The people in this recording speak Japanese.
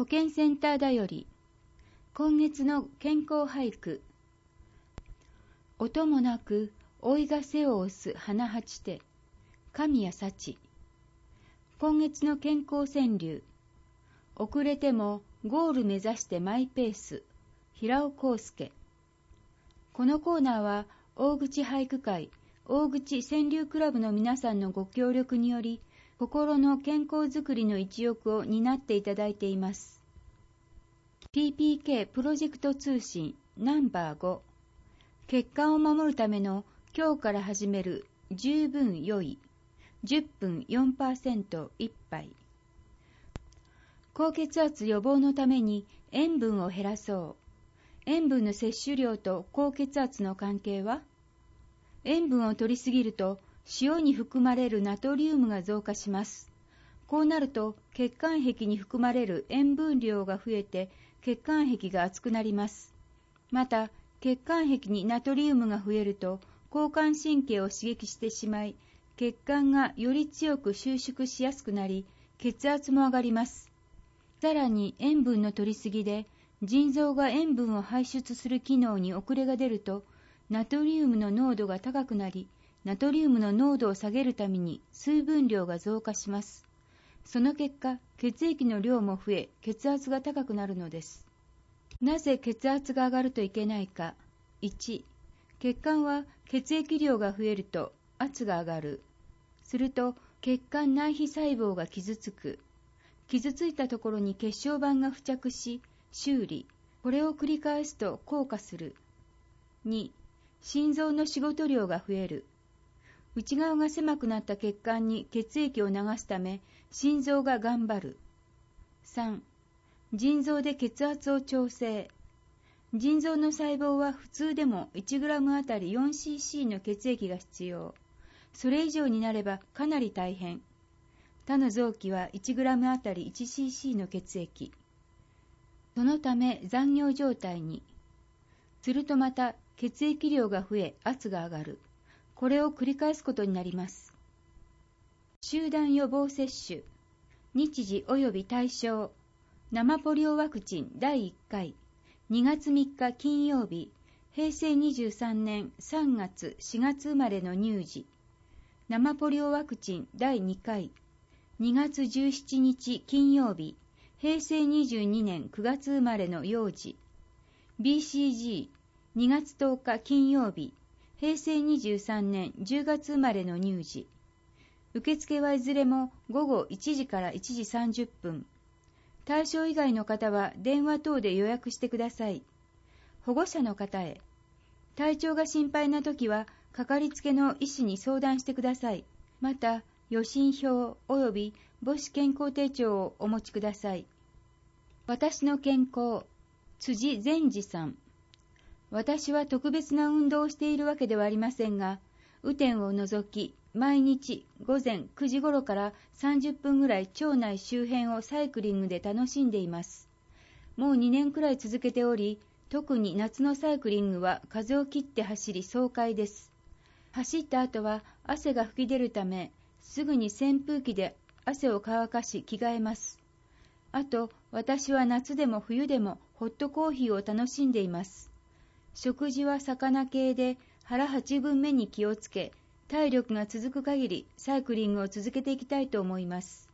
保健センターだより。今月の健康俳句。音もなく老いが背を押す花八手、神谷幸。今月の健康川柳。遅れてもゴール目指してマイペース、平尾康介。このコーナーは大口俳句会、大口川柳クラブの皆さんのご協力により、心の健康づくりの一翼を担っていただいています。PPK プロジェクト通信ナンバー5。血管を守るための今日から始める十分良い。10分 4% 一杯。高血圧予防のために塩分を減らそう。塩分の摂取量と高血圧の関係は？塩分を摂りすぎると塩に含まれるナトリウムが増加します。こうなると血管壁に含まれる塩分量が増えて血管壁が厚くなります。また血管壁にナトリウムが増えると交感神経を刺激してしまい、血管がより強く収縮しやすくなり、血圧も上がります。さらに塩分の摂りすぎで腎臓が塩分を排出する機能に遅れが出ると、ナトリウムの濃度が高くなり、ナトリウムの濃度を下げるために水分量が増加します。その結果、血液の量も増え、血圧が高くなるのです。なぜ血圧が上がるといけないか。1、血管は血液量が増えると圧が上がる。すると血管内皮細胞が傷つく。傷ついたところに血小板が付着し、修理。これを繰り返すと硬化する。2、心臓の仕事量が増える。内側が狭くなった血管に血液を流すため、心臓が頑張る。3、腎臓で血圧を調整。腎臓の細胞は普通でも 1g あたり 4cc の血液が必要。それ以上になればかなり大変。他の臓器は 1g あたり 1cc の血液。そのため残尿状態に。するとまた血液量が増え圧が上がる。これを繰り返すことになります。集団予防接種。日時及び対象。生ポリオワクチン第1回。2月3日金曜日。平成23年3月4月生まれの乳児。生ポリオワクチン第2回。2月17日金曜日。平成22年9月生まれの幼児。BCG2 月10日金曜日。平成23年10月生まれの乳児。受付はいずれも午後1時から1時30分。対象以外の方は電話等で予約してください。保護者の方へ。体調が心配なときは、かかりつけの医師に相談してください。また、予診票及び母子健康手帳をお持ちください。私の健康、辻善治さん。私は特別な運動をしているわけではありませんが、雨天を除き、毎日午前9時頃から30分ぐらい町内周辺をサイクリングで楽しんでいます。もう2年くらい続けており、特に夏のサイクリングは風を切って走り爽快です。走った後は汗が吹き出るため、すぐに扇風機で汗を乾かし着替えます。あと、私は夏でも冬でもホットコーヒーを楽しんでいます。食事は魚系で腹8分目に気をつけ、体力が続く限りサイクリングを続けていきたいと思います。